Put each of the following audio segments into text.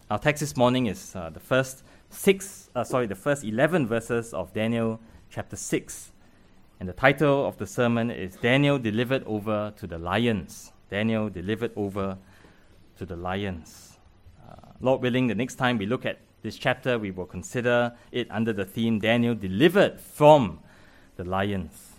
Our text this morning is the first 11 verses of Daniel chapter 6. And the title of the sermon is Daniel Delivered Over to the Lions. Daniel Delivered Over to the Lions. Lord willing, the next time we look at this chapter, we will consider it under the theme Daniel Delivered from the Lions.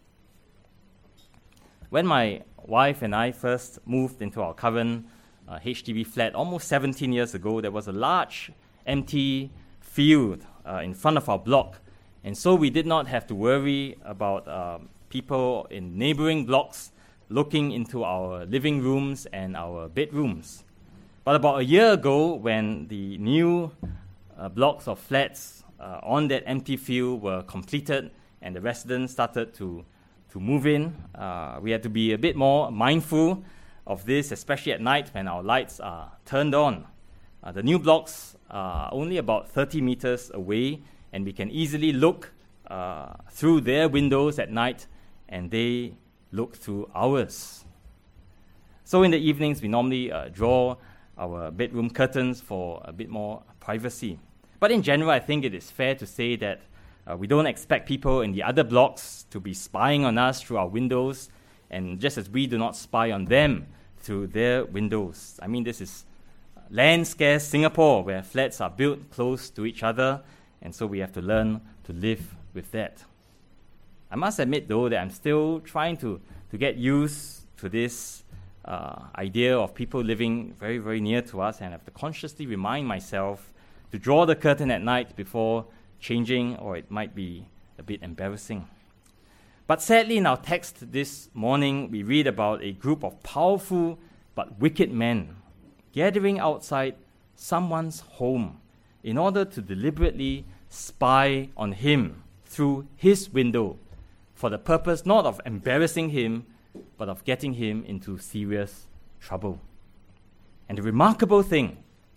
When my wife and I first moved into our current HDB flat almost 17 years ago, there was a large empty field in front of our block. And so we did not have to worry about people in neighboring blocks looking into our living rooms and our bedrooms. But about a year ago, when the new blocks of flats on that empty field were completed and the residents started to move in, we had to be a bit more mindful of this, especially at night when our lights are turned on. The new blocks are only about 30 meters away, and we can easily look through their windows at night, and they look through ours. So in the evenings, we normally draw our bedroom curtains for a bit more privacy. But in general, I think it is fair to say that we don't expect people in the other blocks to be spying on us through our windows, and just as we do not spy on them through their windows. I mean, this is land-scarce Singapore, where flats are built close to each other, and so we have to learn to live with that. I must admit, though, that I'm still trying to get used to this idea of people living very, very near to us, and I have to consciously remind myself to draw the curtain at night before changing, or it might be a bit embarrassing. But sadly, in our text this morning, we read about a group of powerful but wicked men gathering outside someone's home in order to deliberately spy on him through his window for the purpose not of embarrassing him, but of getting him into serious trouble. And the remarkable thing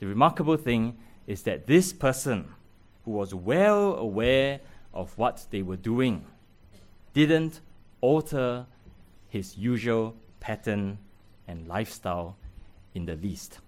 is that this person, who was well aware of what they were doing, didn't alter his usual pattern and lifestyle in the least.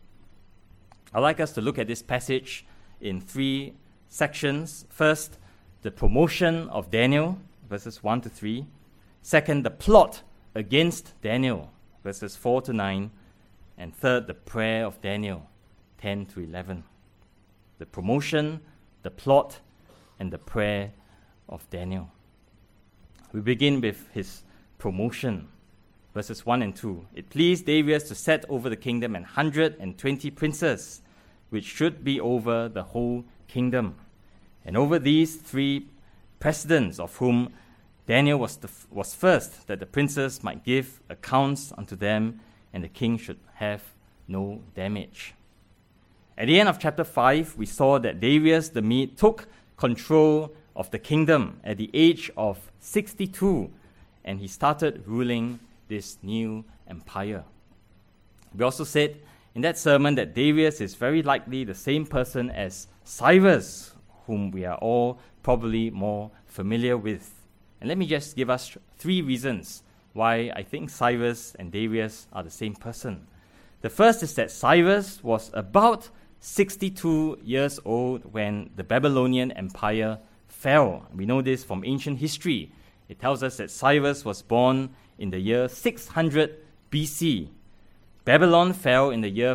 I'd like us to look at this passage in three sections. First, the promotion of Daniel, verses 1 to 3. Second, the plot against Daniel, verses 4 to 9. And third, the prayer of Daniel, 10 to 11. The promotion, the plot, and the prayer of Daniel. We begin with his promotion, verses 1 and 2. It pleased Darius to set over the kingdom 120 princes, which should be over the whole kingdom. And over these three presidents, of whom Daniel was first, that the princes might give accounts unto them, and the king should have no damage. At the end of chapter 5, we saw that Darius the Mede took control of the kingdom at the age of 62, and he started ruling this new empire. We also said in that sermon that Darius is very likely the same person as Cyrus, whom we are all probably more familiar with. And let me just give us three reasons why I think Cyrus and Darius are the same person. The first is that Cyrus was about 62 years old when the Babylonian Empire fell. We know this from ancient history. It tells us that Cyrus was born in the year 600 BC. Babylon fell in the year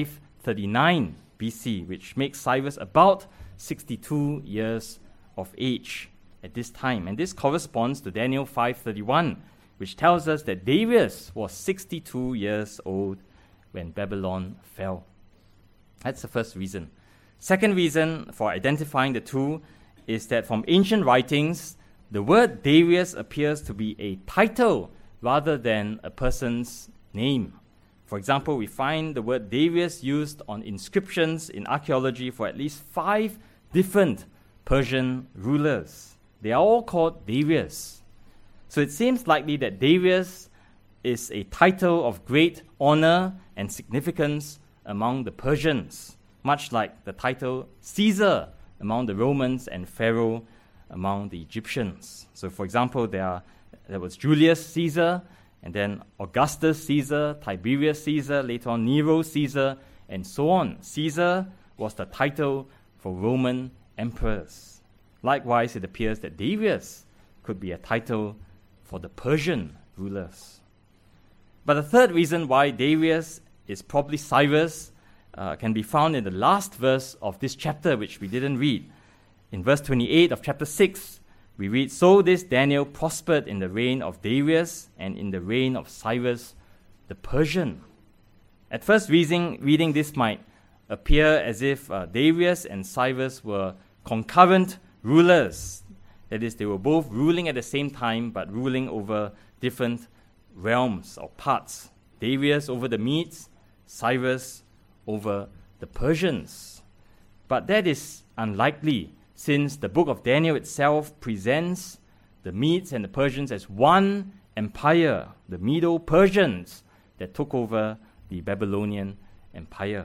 539 BC, which makes Cyrus about 62 years of age at this time. And this corresponds to Daniel 5:31, which tells us that Darius was 62 years old when Babylon fell. That's the first reason. Second reason for identifying the two is that from ancient writings, the word Darius appears to be a title rather than a person's name. For example, we find the word Darius used on inscriptions in archaeology for at least 5 different Persian rulers. They are all called Darius. So it seems likely that Darius is a title of great honor and significance among the Persians, much like the title Caesar among the Romans and Pharaoh among the Egyptians. So for example, there was Julius Caesar, and then Augustus Caesar, Tiberius Caesar, later on Nero Caesar, and so on. Caesar was the title for Roman emperors. Likewise, it appears that Darius could be a title for the Persian rulers. But the third reason why Darius is probably Cyrus can be found in the last verse of this chapter, which we didn't read. In verse 28 of chapter 6, we read, "So this Daniel prospered in the reign of Darius and in the reign of Cyrus the Persian." At first reading this might appear as if Darius and Cyrus were concurrent rulers. That is, they were both ruling at the same time, but ruling over different realms or parts. Darius over the Medes, Cyrus over the Persians. But that is unlikely, since the book of Daniel itself presents the Medes and the Persians as one empire, the Medo-Persians that took over the Babylonian Empire.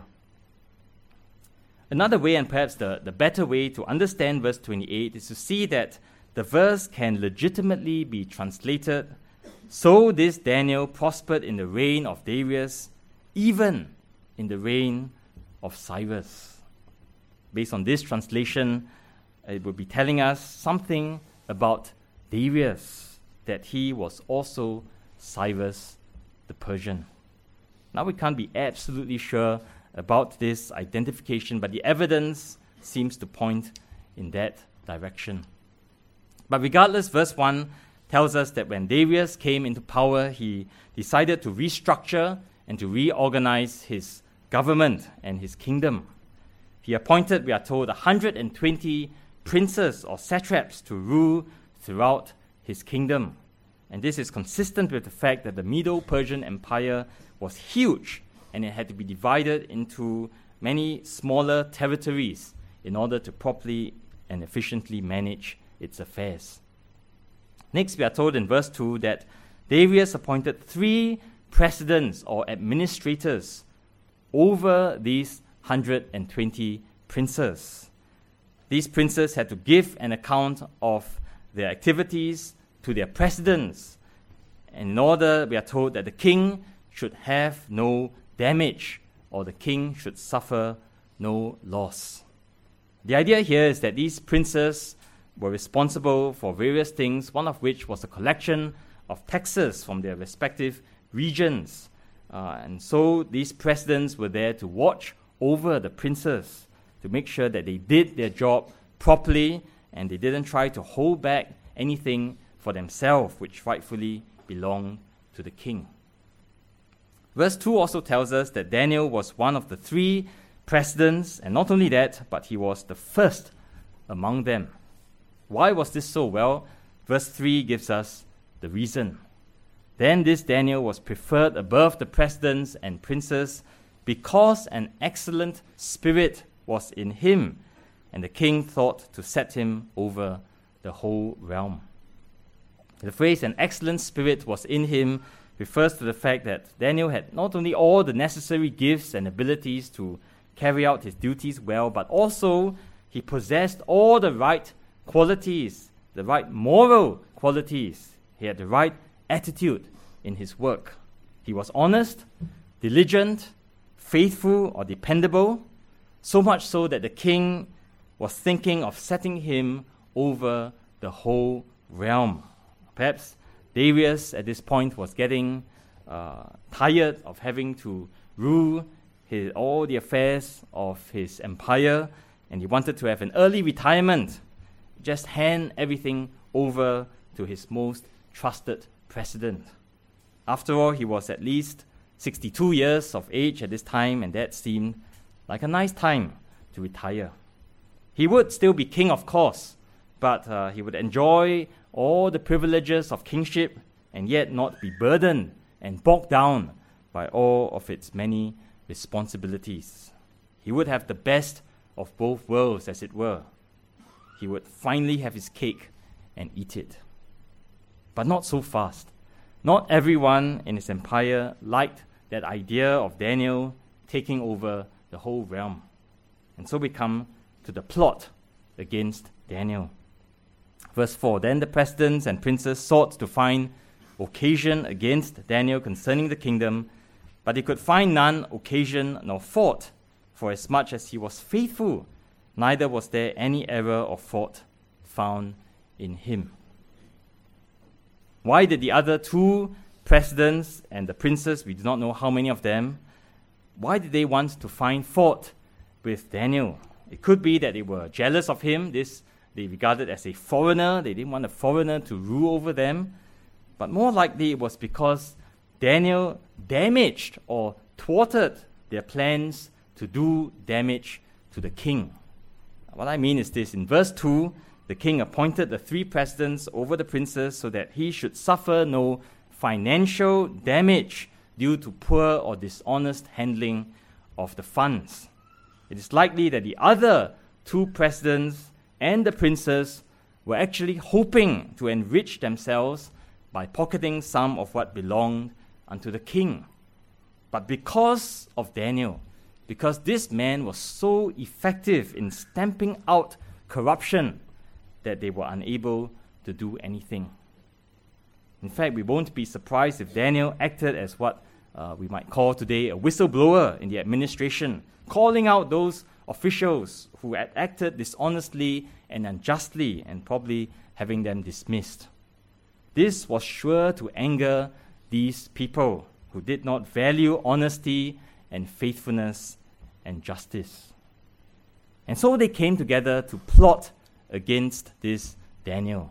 Another way, and perhaps the better way to understand verse 28, is to see that the verse can legitimately be translated, "So this Daniel prospered in the reign of Darius, even in the reign of Cyrus." Based on this translation, it would be telling us something about Darius, that he was also Cyrus the Persian. Now we can't be absolutely sure about this identification, but the evidence seems to point in that direction. But regardless, verse 1 tells us that when Darius came into power, he decided to restructure and to reorganize his government and his kingdom. He appointed, we are told, 120 princes or satraps to rule throughout his kingdom. And this is consistent with the fact that the Medo-Persian Empire was huge, and it had to be divided into many smaller territories in order to properly and efficiently manage its affairs. Next, we are told in verse 2 that Darius appointed 3 presidents or administrators over these 120 princes. These princes had to give an account of their activities to their presidents. And in order, we are told that the king should have no damage, or the king should suffer no loss. The idea here is that these princes were responsible for various things, one of which was the collection of taxes from their respective regions. And so these presidents were there to watch over the princes, to make sure that they did their job properly and they didn't try to hold back anything for themselves, which rightfully belonged to the king. Verse 2 also tells us that Daniel was one of the 3 presidents, and not only that, but he was the first among them. Why was this so? Well, verse 3 gives us the reason. Then this Daniel was preferred above the presidents and princes because an excellent spirit was in him, and the king thought to set him over the whole realm. The phrase "an excellent spirit was in him" refers to the fact that Daniel had not only all the necessary gifts and abilities to carry out his duties well, but also he possessed all the right qualities, the right moral qualities. He had the right attitude in his work. He was honest, diligent, faithful, or dependable, so much so that the king was thinking of setting him over the whole realm. Perhaps Darius at this point was getting tired of having to rule all the affairs of his empire, and he wanted to have an early retirement, just hand everything over to his most trusted president. After all, he was at least 62 years of age at this time, and that seemed like a nice time to retire. He would still be king, of course, but he would enjoy all the privileges of kingship and yet not be burdened and bogged down by all of its many responsibilities. He would have the best of both worlds, as it were. He would finally have his cake and eat it. But not so fast. Not everyone in his empire liked that idea of Daniel taking over the whole realm. And so we come to the plot against Daniel. Verse 4, "Then the presidents and princes sought to find occasion against Daniel concerning the kingdom, but they could find none occasion nor fault For as much as he was faithful, neither was there any error or fault found in him. Why did the other two presidents and the princes, we do not know how many of them, why did they want to find fault with Daniel? It could be that they were jealous of him. They regarded as a foreigner. They didn't want a foreigner to rule over them. But more likely it was because Daniel damaged or thwarted their plans to do damage to the king. What I mean is this. In verse 2, the king appointed the 3 presidents over the princes so that he should suffer no financial damage due to poor or dishonest handling of the funds. It is likely that the other 2 presidents and the princes were actually hoping to enrich themselves by pocketing some of what belonged unto the king. But because of Daniel, because this man was so effective in stamping out corruption, that they were unable to do anything. In fact, we won't be surprised if Daniel acted as what we might call today a whistleblower in the administration, calling out those officials who had acted dishonestly and unjustly and probably having them dismissed. This was sure to anger these people who did not value honesty and faithfulness and justice. And so they came together to plot against this Daniel.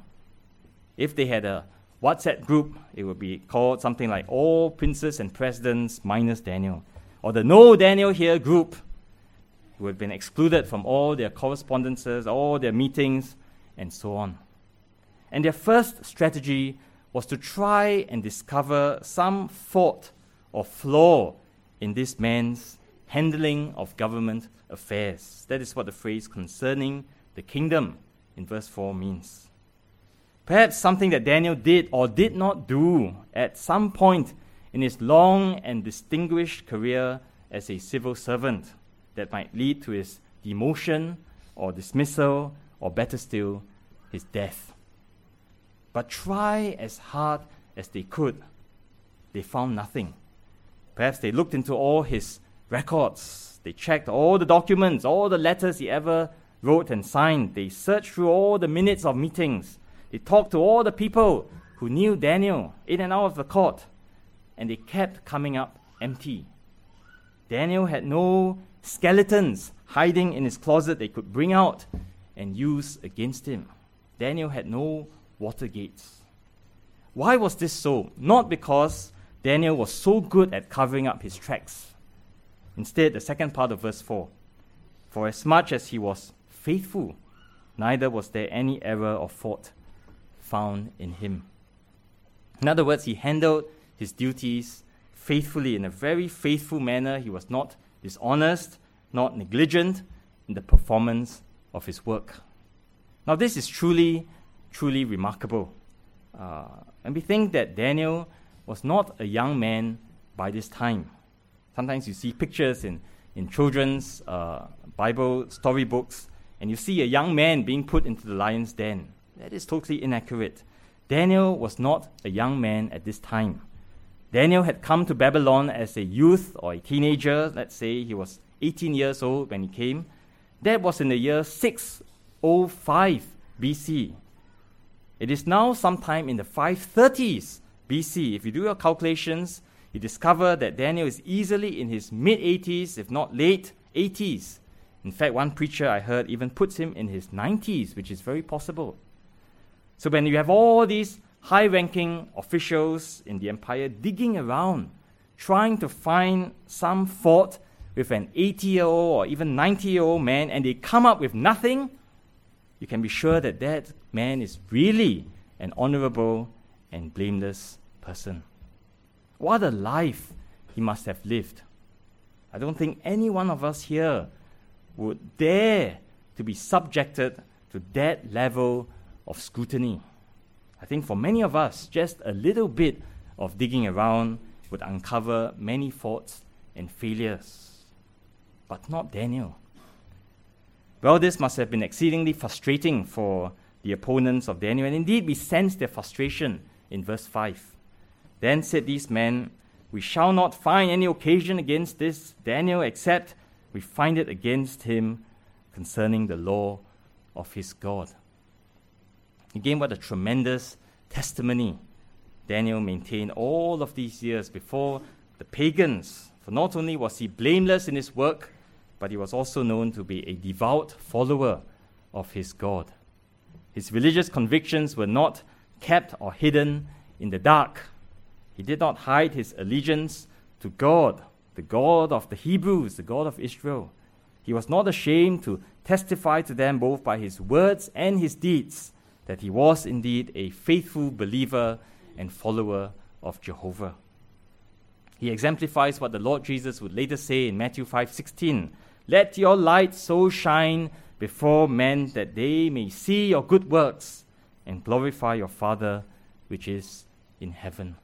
If they had a WhatsApp group, it would be called something like All Princes and Presidents minus Daniel, or the No Daniel Here group, who had been excluded from all their correspondences, all their meetings, and so on. And their first strategy was to try and discover some fault or flaw in this man's handling of government affairs. That is what the phrase concerning the kingdom in verse 4 means. Perhaps something that Daniel did or did not do at some point in his long and distinguished career as a civil servant that might lead to his demotion or dismissal, or better still, his death. But try as hard as they could, they found nothing. Perhaps they looked into all his records. They checked all the documents, all the letters he ever wrote and signed. They searched through all the minutes of meetings. They talked to all the people who knew Daniel in and out of the court. And they kept coming up empty. Daniel had no skeletons hiding in his closet they could bring out and use against him. Daniel had no Watergates. Why was this so? Not because Daniel was so good at covering up his tracks. Instead, the second part of verse 4, for as much as he was faithful, neither was there any error or fault found in him. In other words, he handled his duties faithfully, in a very faithful manner. He was not dishonest, not negligent in the performance of his work. Now, this is truly remarkable. And we think that Daniel was not a young man by this time. Sometimes you see pictures in children's Bible storybooks, and you see a young man being put into the lion's den. That is totally inaccurate. Daniel was not a young man at this time. Daniel had come to Babylon as a youth or a teenager. Let's say he was 18 years old when he came. That was in the year 605 BC. It is now sometime in the 530s BC. If you do your calculations, you discover that Daniel is easily in his mid-80s, if not late 80s. In fact, one preacher I heard even puts him in his 90s, which is very possible. So when you have all these high-ranking officials in the empire digging around, trying to find some fault with an 80-year-old or even 90-year-old man, and they come up with nothing, you can be sure that that man is really an honorable and blameless person. What a life he must have lived. I don't think any one of us here would dare to be subjected to that level of scrutiny. I think for many of us, just a little bit of digging around would uncover many faults and failures. But not Daniel. Well, this must have been exceedingly frustrating for the opponents of Daniel, and indeed we sense their frustration in verse 5. Then said these men, we shall not find any occasion against this Daniel except we find it against him concerning the law of his God. Again, what a tremendous testimony Daniel maintained all of these years before the pagans. For not only was he blameless in his work, but he was also known to be a devout follower of his God. His religious convictions were not kept or hidden in the dark. He did not hide his allegiance to God, the God of the Hebrews, the God of Israel. He was not ashamed to testify to them both by his words and his deeds that he was indeed a faithful believer and follower of Jehovah. He exemplifies what the Lord Jesus would later say in Matthew 5:16. Let your light so shine before men that they may see your good works and glorify your Father which is in heaven.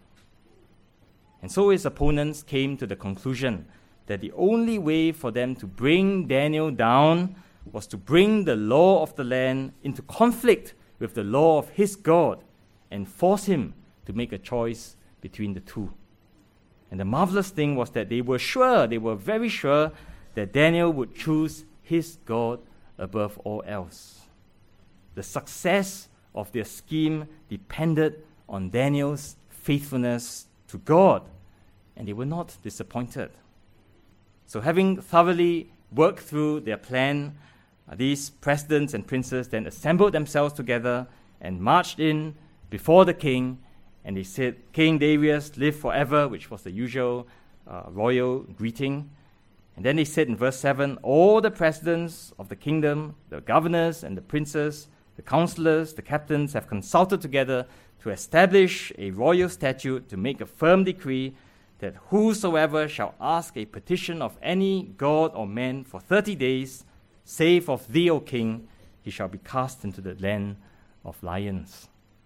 And so his opponents came to the conclusion that the only way for them to bring Daniel down was to bring the law of the land into conflict with the law of his God and force him to make a choice between the two. And the marvelous thing was that they were very sure that Daniel would choose his God above all else. The success of their scheme depended on Daniel's faithfulness to God, and they were not disappointed. So having thoroughly worked through their plan, these presidents and princes then assembled themselves together and marched in before the king, and they said, King Darius, live forever, which was the usual royal greeting. And then they said in verse 7, all the presidents of the kingdom, the governors and the princes, the counselors, the captains have consulted together to establish a royal statute to make a firm decree that whosoever shall ask a petition of any god or man for 30 days, save of thee, O king, he shall be cast into the land of lions.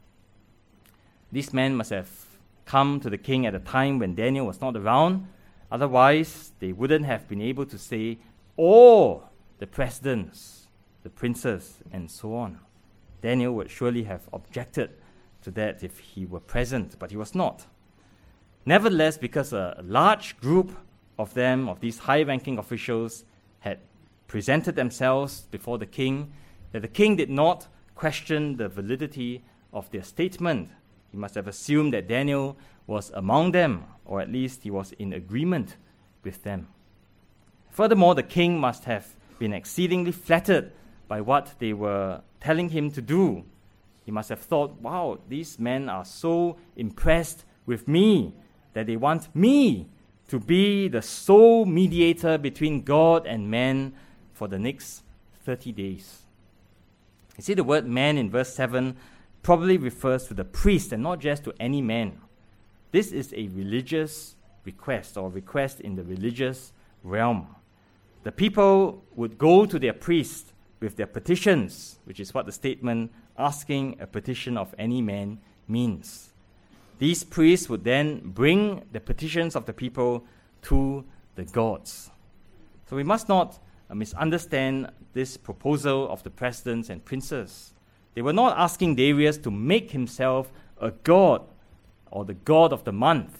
These men must have come to the king at a time when Daniel was not around. Otherwise, they wouldn't have been able to say all the presidents, the princes, and so on. Daniel would surely have objected to that if he were present, but he was not. Nevertheless, because a large group of them, of these high-ranking officials, had presented themselves before the king, that the king did not question the validity of their statement. He must have assumed that Daniel was among them, or at least he was in agreement with them. Furthermore, the king must have been exceedingly flattered by what they were telling him to do. He must have thought, wow, these men are so impressed with me that they want me to be the sole mediator between God and man for the next 30 days. You see, the word man in verse 7 probably refers to the priest and not just to any man. This is a religious request, or request in the religious realm. The people would go to their priest with their petitions, which is what the statement asking a petition of any man means. These priests would then bring the petitions of the people to the gods. So we must not misunderstand this proposal of the presidents and princes. They were not asking Darius to make himself a god or the god of the month.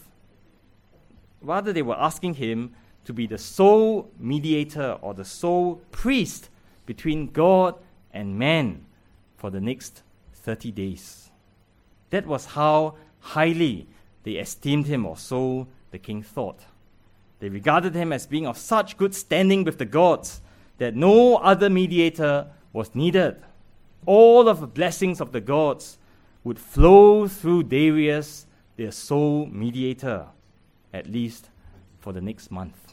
Rather, they were asking him to be the sole mediator or the sole priest between God and man for the next 30 days. That was how highly they esteemed him, or so the king thought. They regarded him as being of such good standing with the gods that no other mediator was needed. All of the blessings of the gods would flow through Darius, their sole mediator, at least for the next month.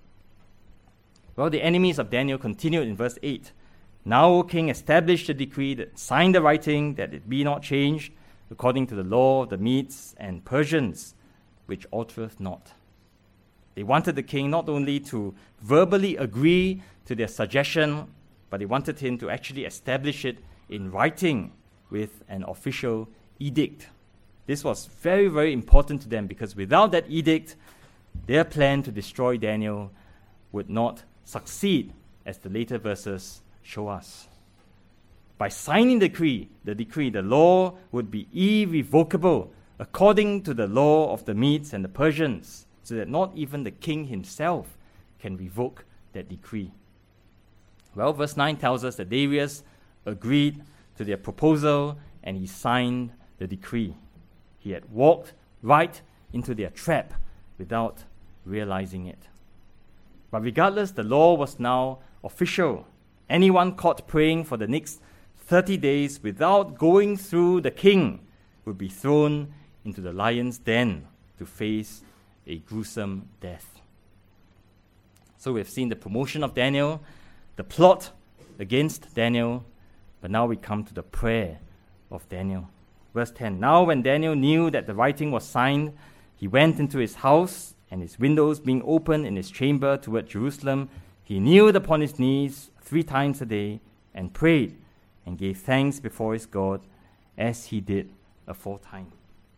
Well, the enemies of Daniel continued in verse 8. Now, O king, establish the decree, that sign the writing, that it be not changed, according to the law of the Medes and Persians, which altereth not. They wanted the king not only to verbally agree to their suggestion, but they wanted him to actually establish it in writing with an official edict. This was very, very important to them, because without that edict, their plan to destroy Daniel would not succeed, as the later verses show us. By signing the decree, the law would be irrevocable according to the law of the Medes and the Persians, so that not even the king himself can revoke that decree? Well, verse 9 tells us that Darius agreed to their proposal and he signed the decree. He had walked right into their trap without realizing it. But regardless, the law was now official. Anyone caught praying for the next 30 days without going through the king would be thrown into the lion's den to face a gruesome death. So we've seen the promotion of Daniel, the plot against Daniel, but now we come to the prayer of Daniel. Verse 10, now when Daniel knew that the writing was signed, he went into his house, and his windows being open in his chamber toward Jerusalem, he kneeled upon his knees 3 times a day and prayed and gave thanks before his God as he did aforetime.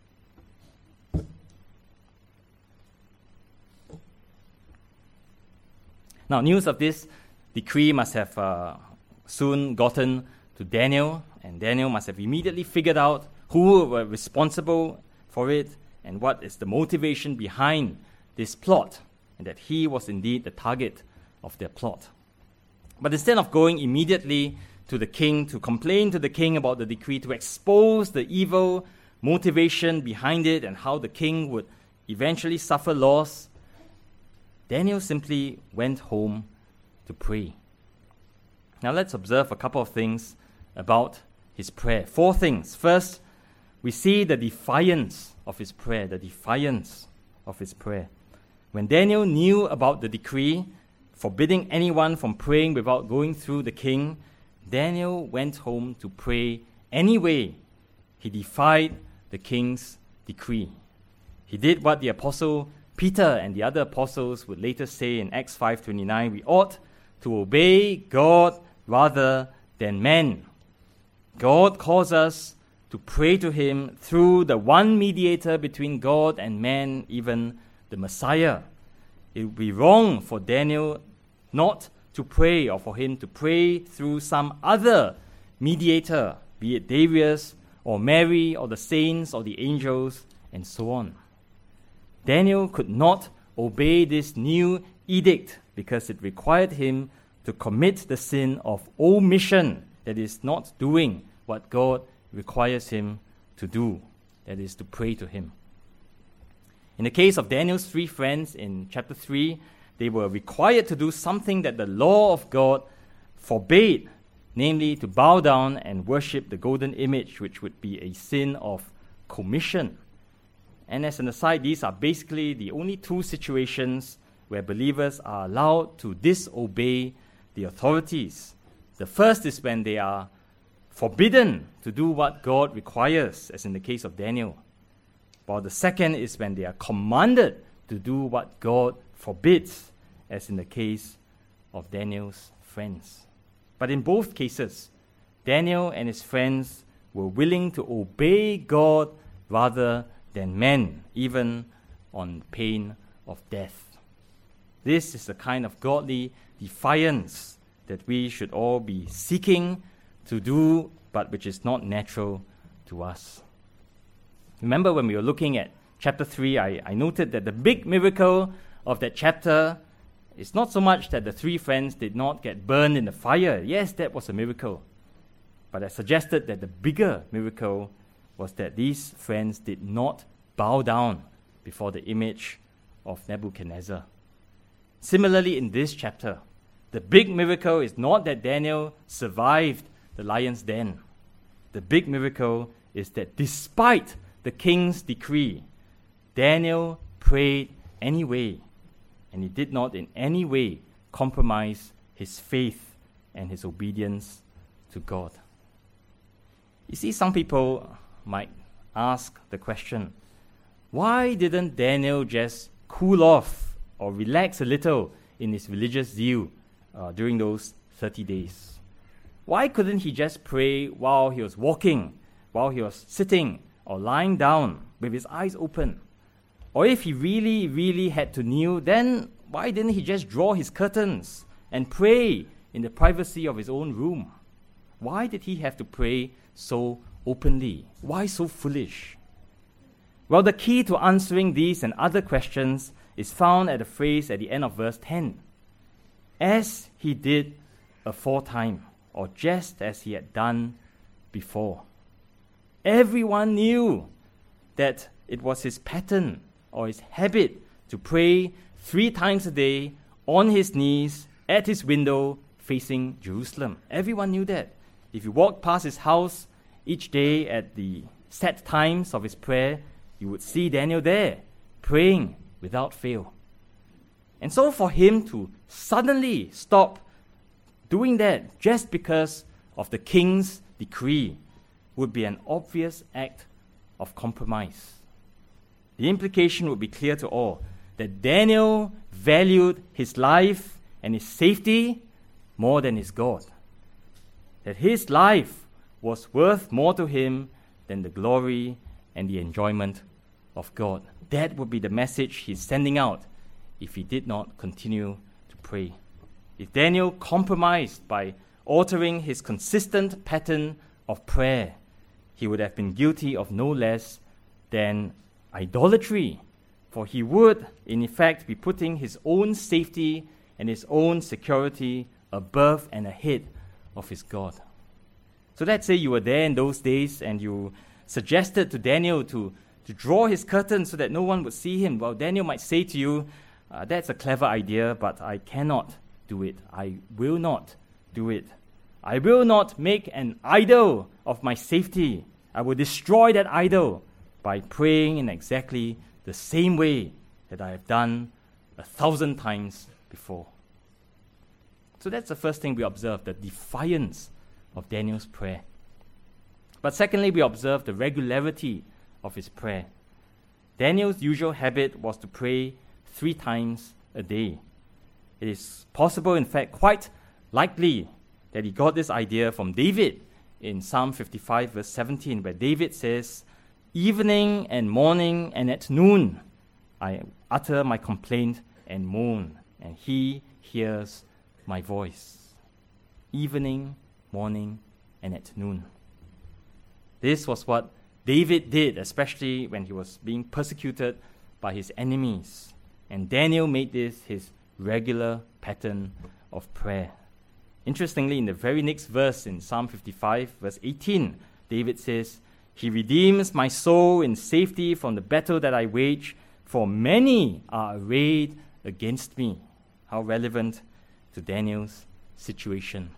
Now, news of this decree must have soon gotten to Daniel, and Daniel must have immediately figured out who were responsible for it and what is the motivation behind this plot, and that he was indeed the target of their plot. But instead of going immediately to the king to complain to the king about the decree, to expose the evil motivation behind it and how the king would eventually suffer loss, Daniel simply went home to pray. Now let's observe a couple of things about his prayer. 4 things. First, we see the defiance of his prayer, When Daniel knew about the decree forbidding anyone from praying without going through the king, Daniel went home to pray anyway. He defied the king's decree. He did what the apostle Peter and the other apostles would later say in Acts 5:29, we ought to obey God rather than men. God calls us to pray to him through the one mediator between God and man, even the Messiah. It would be wrong for Daniel not to pray, or for him to pray through some other mediator, be it Darius or Mary or the saints or the angels and so on. Daniel could not obey this new edict because it required him to commit the sin of omission, that is, not doing what God requires him to do, that is, to pray to him. In the case of Daniel's 3 friends in chapter 3, they were required to do something that the law of God forbade, namely to bow down and worship the golden image, which would be a sin of commission. And as an aside, these are basically the only 2 situations where believers are allowed to disobey the authorities. The first is when they are forbidden to do what God requires, as in the case of Daniel. While the second is when they are commanded to do what God forbids, as in the case of Daniel's friends. But in both cases, Daniel and his friends were willing to obey God rather than men, even on pain of death. This is the kind of godly defiance that we should all be seeking to do, but which is not natural to us. Remember when we were looking at chapter 3, I noted that the big miracle of that chapter is not so much that the 3 friends did not get burned in the fire. Yes, that was a miracle. But I suggested that the bigger miracle was that these friends did not bow down before the image of Nebuchadnezzar. Similarly, in this chapter, the big miracle is not that Daniel survived the lion's den. The big miracle is that despite the king's decree, Daniel prayed anyway, and he did not in any way compromise his faith and his obedience to God. You see, some people might ask the question, why didn't Daniel just cool off or relax a little in his religious zeal during those 30 days? Why couldn't he just pray while he was walking, while he was sitting or lying down with his eyes open? Or if he really, really had to kneel, then why didn't he just draw his curtains and pray in the privacy of his own room? Why did he have to pray so openly? Why so foolish? Well, the key to answering these and other questions is found at a phrase at the end of verse 10. as he did aforetime, or just as he had done before. Everyone knew that it was his pattern or his habit to pray 3 times a day on his knees at his window facing Jerusalem. Everyone knew that. If you walked past his house each day at the set times of his prayer, you would see Daniel there praying without fail. And so for him to suddenly stop doing that just because of the king's decree would be an obvious act of compromise. The implication would be clear to all that Daniel valued his life and his safety more than his God. That his life was worth more to him than the glory and the enjoyment of God. That would be the message he's sending out if he did not continue to pray. If Daniel compromised by altering his consistent pattern of prayer, he would have been guilty of no less than idolatry, for he would, in effect, be putting his own safety and his own security above and ahead of his God. So let's say you were there in those days and you suggested to Daniel to draw his curtain so that no one would see him. Well, Daniel might say to you, that's a clever idea, but I cannot do it. I will not do it. I will not make an idol of my safety. I will destroy that idol by praying in exactly the same way that I have done 1,000 times before. So that's the first thing we observe, the defiance of Daniel's prayer. But secondly, we observe the regularity of his prayer. Daniel's usual habit was to pray 3 times a day. It is possible, in fact, quite likely that he got this idea from David in Psalm 55, verse 17, where David says, "Evening and morning and at noon I utter my complaint and moan, and he hears my voice." Evening, morning, and at noon. This was what David did, especially when he was being persecuted by his enemies. And Daniel made this his regular pattern of prayer. Interestingly, in the very next verse in Psalm 55, verse 18, David says, "He redeems my soul in safety from the battle that I wage, for many are arrayed against me." How relevant to Daniel's situation.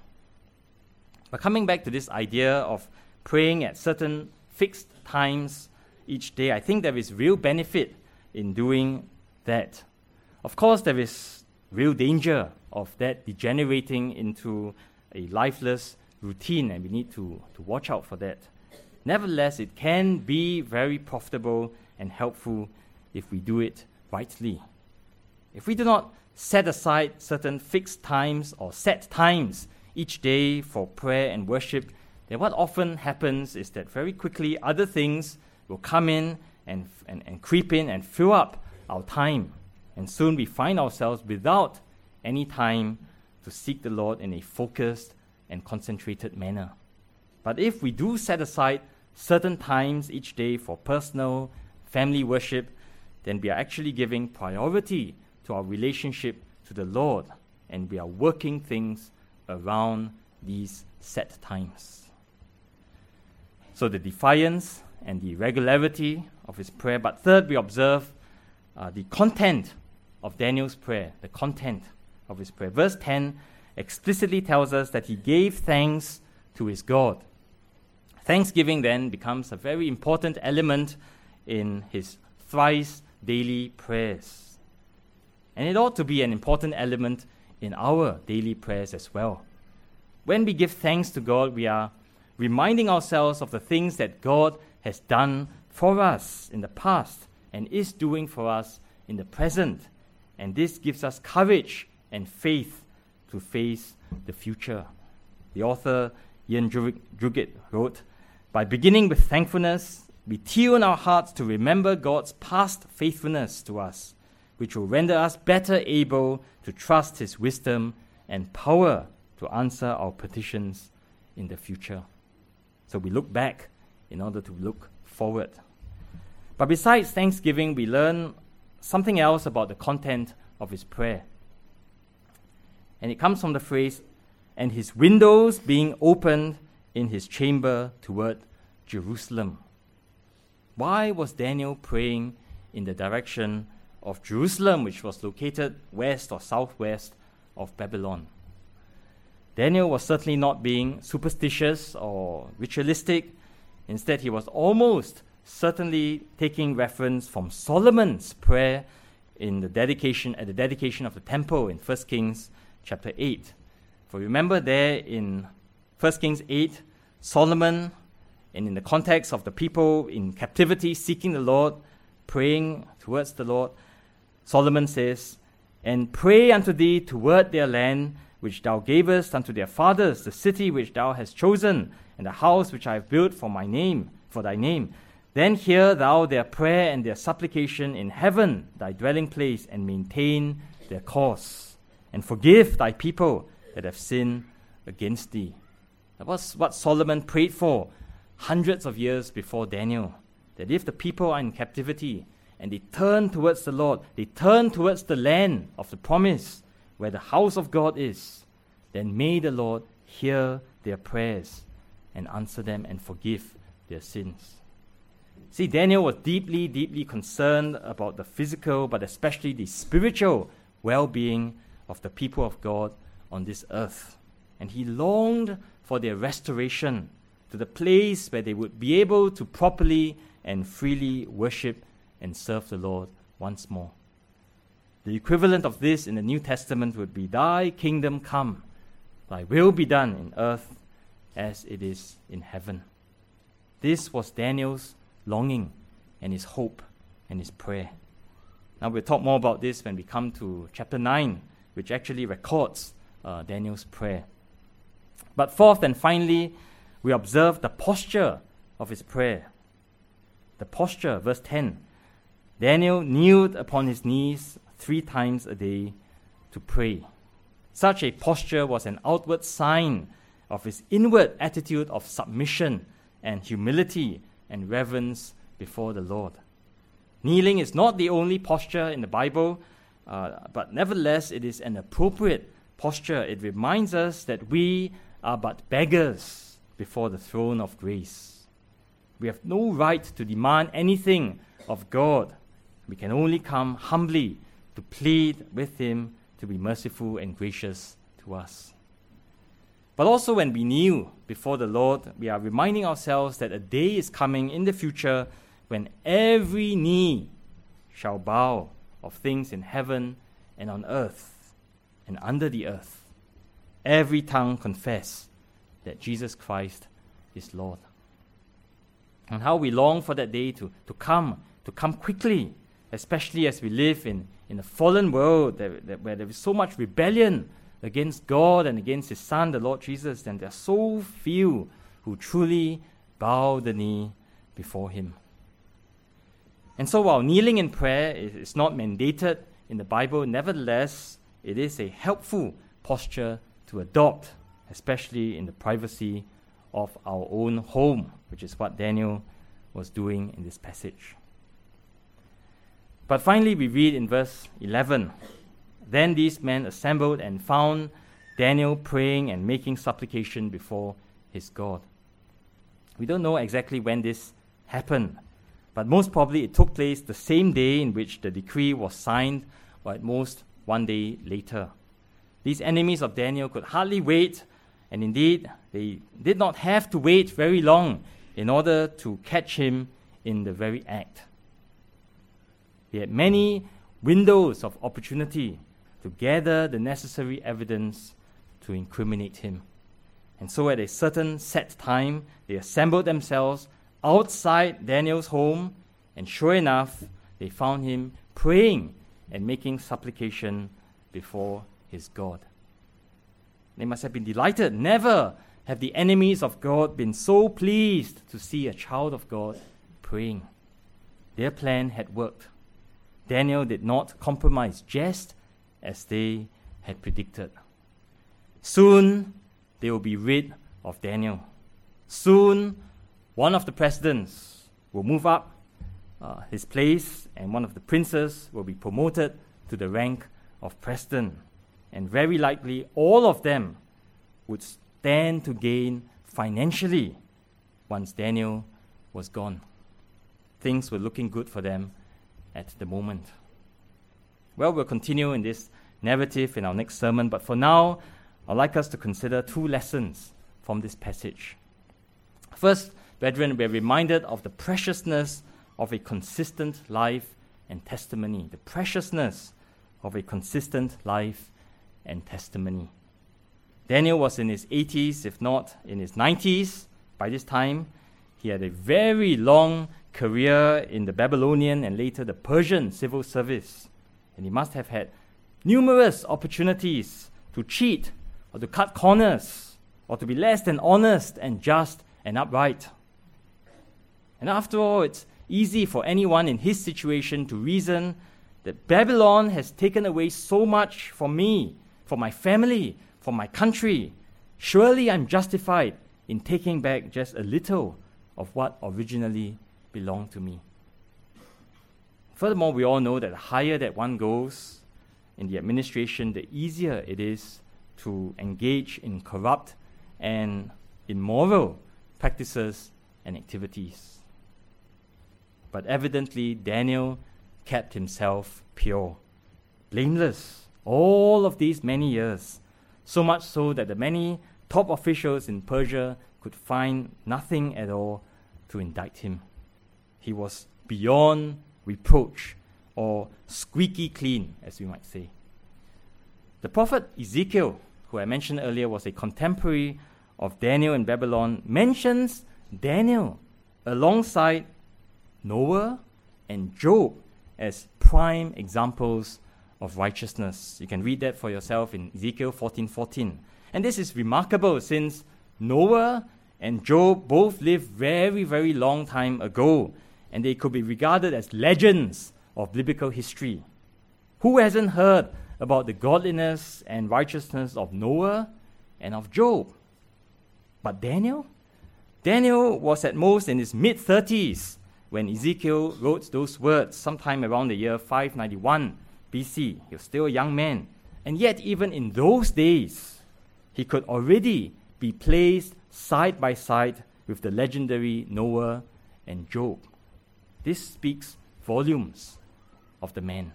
But coming back to this idea of praying at certain fixed times each day, I think there is real benefit in doing that. Of course, there is real danger of that degenerating into a lifeless routine, and we need to watch out for that. Nevertheless, it can be very profitable and helpful if we do it rightly. If we do not set aside certain fixed times or set times each day for prayer and worship, then what often happens is that very quickly other things will come in and creep in and fill up our time. And soon we find ourselves without any time to seek the Lord in a focused and concentrated manner. But if we do set aside certain times each day for personal, family worship, then we are actually giving priority to our relationship to the Lord, and we are working things around these set times. So the defiance and the regularity of his prayer. But third, we observe the content of Daniel's prayer, the content of his prayer. Verse 10 explicitly tells us that he gave thanks to his God. Thanksgiving then becomes a very important element in his thrice daily prayers. And it ought to be an important element in our daily prayers as well. When we give thanks to God, we are reminding ourselves of the things that God has done for us in the past and is doing for us in the present. And this gives us courage and faith to face the future. The author, Ian Drugitt, wrote, "By beginning with thankfulness, we tune our hearts to remember God's past faithfulness to us, which will render us better able to trust His wisdom and power to answer our petitions in the future." So we look back in order to look forward. But besides thanksgiving, we learn something else about the content of his prayer. And it comes from the phrase, and his windows being opened in his chamber toward Jerusalem. Why was Daniel praying in the direction of Jerusalem, which was located west or southwest of Babylon? Daniel was certainly not being superstitious or ritualistic. Instead, he was almost certainly taking reference from Solomon's prayer at the dedication of the temple in 1 Kings chapter 8. For remember there in 1 Kings 8, Solomon, and in the context of the people in captivity seeking the Lord, praying towards the Lord, Solomon says, "And pray unto thee toward their land, which thou gavest unto their fathers, the city which thou hast chosen, and the house which I have built for thy name. Then hear thou their prayer and their supplication in heaven, thy dwelling place, and maintain their cause, and forgive thy people that have sinned against thee." That was what Solomon prayed for hundreds of years before Daniel, that if the people are in captivity and they turn towards the Lord, they turn towards the land of the promise where the house of God is, then may the Lord hear their prayers and answer them and forgive their sins. See, Daniel was deeply, deeply concerned about the physical, but especially the spiritual well-being of the people of God on this earth. And he longed for their restoration to the place where they would be able to properly and freely worship and serve the Lord once more. The equivalent of this in the New Testament would be, "Thy kingdom come, thy will be done in earth as it is in heaven." This was Daniel's longing and his hope and his prayer. Now we'll talk more about this when we come to chapter 9, which actually records Daniel's prayer. But fourth and finally, we observe the posture of his prayer. The posture, verse 10. Daniel kneeled upon his knees 3 times a day to pray. Such a posture was an outward sign of his inward attitude of submission and humility and reverence before the Lord. Kneeling is not the only posture in the Bible, but nevertheless it is an appropriate posture. It reminds us that we are but beggars before the throne of grace. We have no right to demand anything of God. We can only come humbly to plead with him to be merciful and gracious to us. But also when we kneel before the Lord, we are reminding ourselves that a day is coming in the future when every knee shall bow of things in heaven and on earth and under the earth. Every tongue confess that Jesus Christ is Lord. And how we long for that day to come quickly, especially as we live in a fallen world where there is so much rebellion against God and against his Son, the Lord Jesus, and there are so few who truly bow the knee before him. And so while kneeling in prayer is not mandated in the Bible, nevertheless, it is a helpful posture to adopt, especially in the privacy of our own home, which is what Daniel was doing in this passage. But finally, we read in verse 11, "Then these men assembled and found Daniel praying and making supplication before his God." We don't know exactly when this happened, but most probably it took place the same day in which the decree was signed, or at most one day later. These enemies of Daniel could hardly wait, and indeed they did not have to wait very long in order to catch him in the very act. They had many windows of opportunity to gather the necessary evidence to incriminate him. And so at a certain set time, they assembled themselves outside Daniel's home, and sure enough, they found him praying and making supplication before his God. They must have been delighted. Never have the enemies of God been so pleased to see a child of God praying. Their plan had worked. Daniel did not compromise, just as they had predicted. Soon, they will be rid of Daniel. Soon, one of the presidents will move up his place, and one of the princes will be promoted to the rank of president. and very likely all of them would stand to gain financially once Daniel was gone. Things were looking good for them at the moment. Well, we'll continue in this narrative in our next sermon, but for now, I'd like us to consider two lessons from this passage. First, brethren, we're reminded of the preciousness of a consistent life and testimony. The preciousness of a consistent life and testimony. Daniel was in his 80s, if not in his 90s by this time. He had a very long career in the Babylonian and later the Persian civil service. And he must have had numerous opportunities to cheat or to cut corners or to be less than honest and just and upright. And after all, it's easy for anyone in his situation to reason that Babylon has taken away so much from me, from my family, from my country. Surely I'm justified in taking back just a little of what originally belonged to me. Furthermore, we all know that the higher that one goes in the administration, the easier it is to engage in corrupt and immoral practices and activities. But evidently, Daniel kept himself pure, blameless, all of these many years, so much so that the many top officials in Persia could find nothing at all to indict him. He was beyond reproach, or squeaky clean, as we might say. The prophet Ezekiel, who I mentioned earlier was a contemporary of Daniel in Babylon, mentions Daniel alongside Noah and Job as prime examples of righteousness. You can read that for yourself in Ezekiel 14:14. And this is remarkable since Noah and Job both lived very, very long time ago, and they could be regarded as legends of biblical history. Who hasn't heard about the godliness and righteousness of Noah and of Job? But Daniel? Daniel was at most in his mid-30s when Ezekiel wrote those words sometime around the year 591 BC. He was still a young man. And yet, even in those days, he could already be placed side by side with the legendary Noah and Job. This speaks volumes of the man.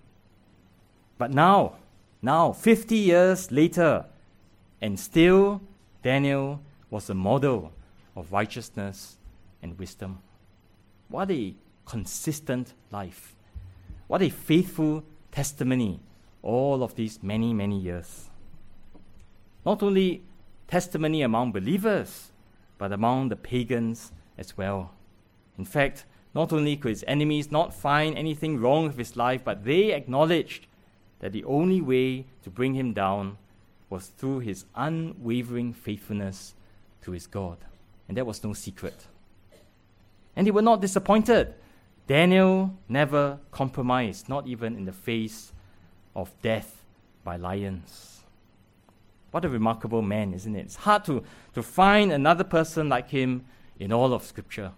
But now, 50 years later, and still Daniel was a model of righteousness and wisdom. What a consistent life. What a faithful testimony all of these many, many years. Not only testimony among believers, but among the pagans as well. In fact, not only could his enemies not find anything wrong with his life, but they acknowledged that the only way to bring him down was through his unwavering faithfulness to his God. And that was no secret. And they were not disappointed. Daniel never compromised, not even in the face of death by lions. What a remarkable man, isn't it? It's hard to find another person like him in all of Scripture.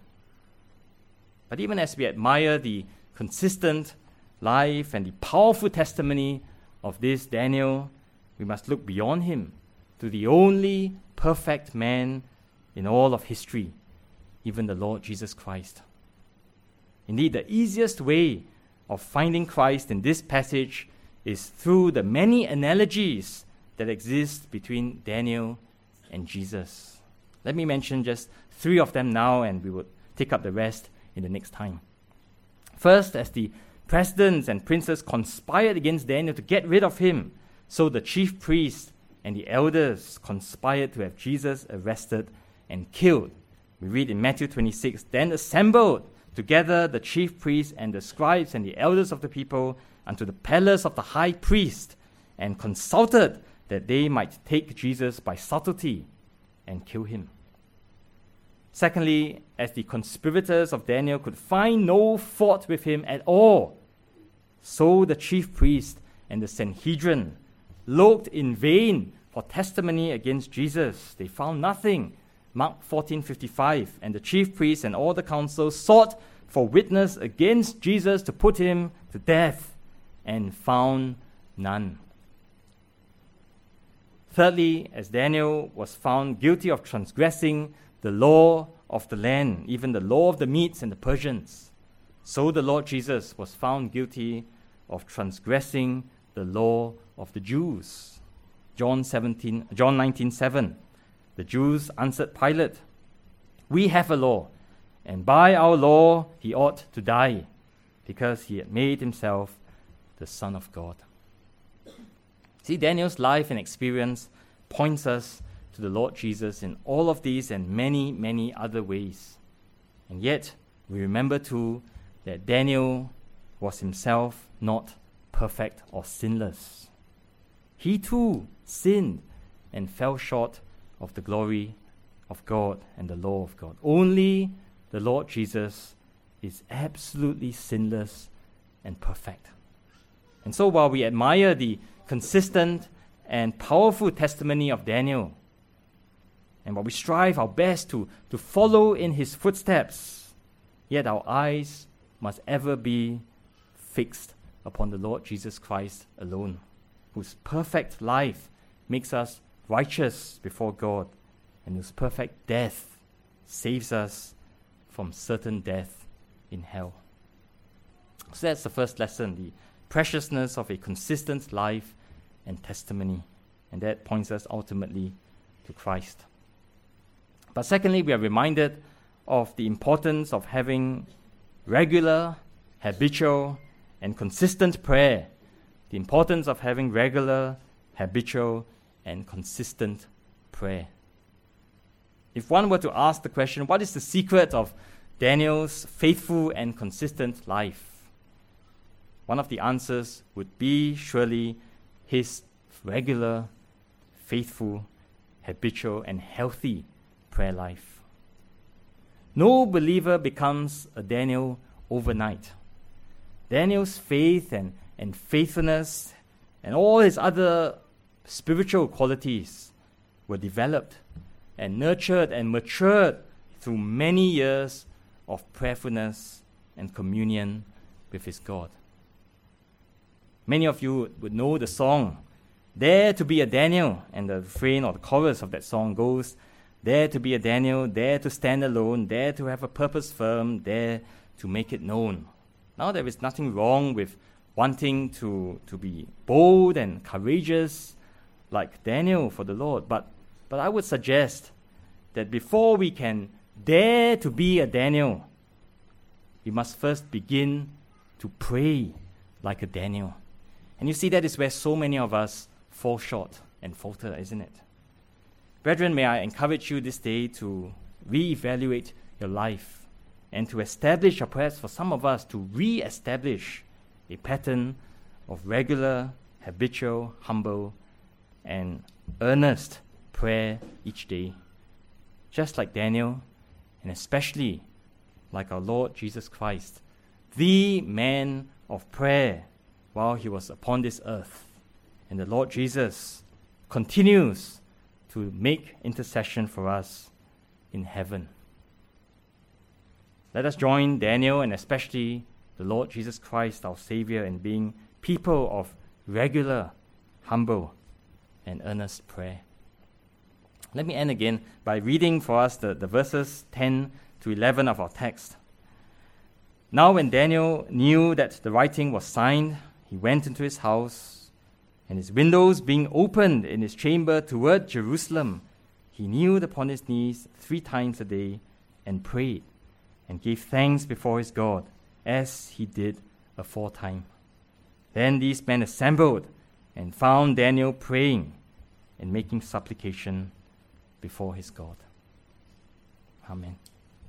But even as we admire the consistent life and the powerful testimony of this Daniel, we must look beyond him to the only perfect man in all of history, even the Lord Jesus Christ. Indeed, the easiest way of finding Christ in this passage is through the many analogies that exist between Daniel and Jesus. Let me mention just 3 of them now, and we will take up the rest in the next time. First, as the presidents and princes conspired against Daniel to get rid of him, so the chief priests and the elders conspired to have Jesus arrested and killed. We read in Matthew 26, "Then assembled together the chief priests and the scribes and the elders of the people unto the palace of the high priest, and consulted that they might take Jesus by subtlety and kill him." Secondly, as the conspirators of Daniel could find no fault with him at all, so the chief priest and the Sanhedrin looked in vain for testimony against Jesus. They found nothing. Mark 14:55, "And the chief priests and all the council sought for witness against Jesus to put him to death, and found none." Thirdly, as Daniel was found guilty of transgressing the law of the land, even the law of the Medes and the Persians, so the Lord Jesus was found guilty of transgressing the law of the Jews. John 19:7. The Jews answered Pilate, "We have a law, and by our law he ought to die, because he had made himself the Son of God." See, Daniel's life and experience points us to the Lord Jesus in all of these and many, many other ways. And yet, we remember too that Daniel was himself not perfect or sinless. He too sinned and fell short of the glory of God and the law of God. Only the Lord Jesus is absolutely sinless and perfect. And so while we admire the consistent and powerful testimony of Daniel, and while we strive our best to follow in his footsteps, yet our eyes must ever be fixed upon the Lord Jesus Christ alone, whose perfect life makes us righteous before God, and whose perfect death saves us from certain death in hell. So that's the first lesson, the preciousness of a consistent life and testimony. And that points us ultimately to Christ. But secondly, we are reminded of the importance of having regular, habitual, and consistent prayer. The importance of having regular, habitual, and consistent prayer. If one were to ask the question, what is the secret of Daniel's faithful and consistent life? One of the answers would be surely his regular, faithful, habitual, and healthy prayer life. No believer becomes a Daniel overnight. Daniel's faith and faithfulness and all his other spiritual qualities were developed and nurtured and matured through many years of prayerfulness and communion with his God. Many of you would know the song, "Dare to be a Daniel," and the refrain or the chorus of that song goes, "Dare to be a Daniel, dare to stand alone, dare to have a purpose firm, dare to make it known." Now there is nothing wrong with wanting to be bold and courageous like Daniel for the Lord, but I would suggest that before we can dare to be a Daniel, we must first begin to pray like a Daniel. And you see, that is where so many of us fall short and falter, isn't it? Brethren, may I encourage you this day to reevaluate your life and to establish, or perhaps for some of us, to re-establish a pattern of regular, habitual, humble, and earnest prayer each day. Just like Daniel, and especially like our Lord Jesus Christ, the man of prayer while he was upon this earth. And the Lord Jesus continues to make intercession for us in heaven. Let us join Daniel and especially the Lord Jesus Christ, our Savior, in being people of regular, humble, and earnest prayer. Let me end again by reading for us the verses 10 to 11 of our text. Now when Daniel knew that the writing was signed, he went into his house, and his windows being opened in his chamber toward Jerusalem, he kneeled upon his knees 3 times a day and prayed and gave thanks before his God, as he did aforetime. Then these men assembled and found Daniel praying and making supplication before his God. Amen.